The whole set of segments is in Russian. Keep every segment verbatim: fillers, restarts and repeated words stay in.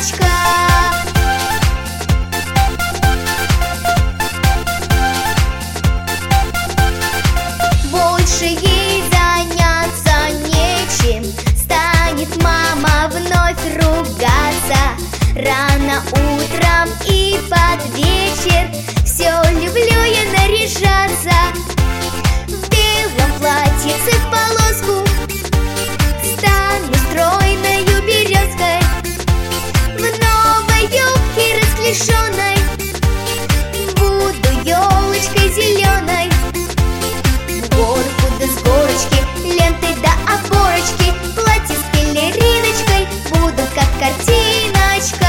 картиночка. Больше ей заняться нечем, станет мама вновь ругаться. Рано утром и под вечер все люблю я наряжаться. В белом платьице в полоску стану стройною березкой, в новой юбке расклешенной буду елочкой зеленой. Горку да с горочки, ленты да оборочки, платье с пелериночкой буду как картиночка.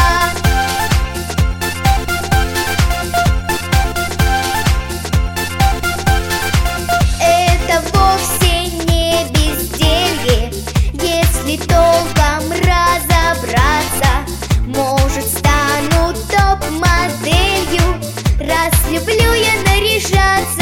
Это вовсе не безделье, если толком разобраться. Может, стану топ-моделью, раз люблю я наряжаться.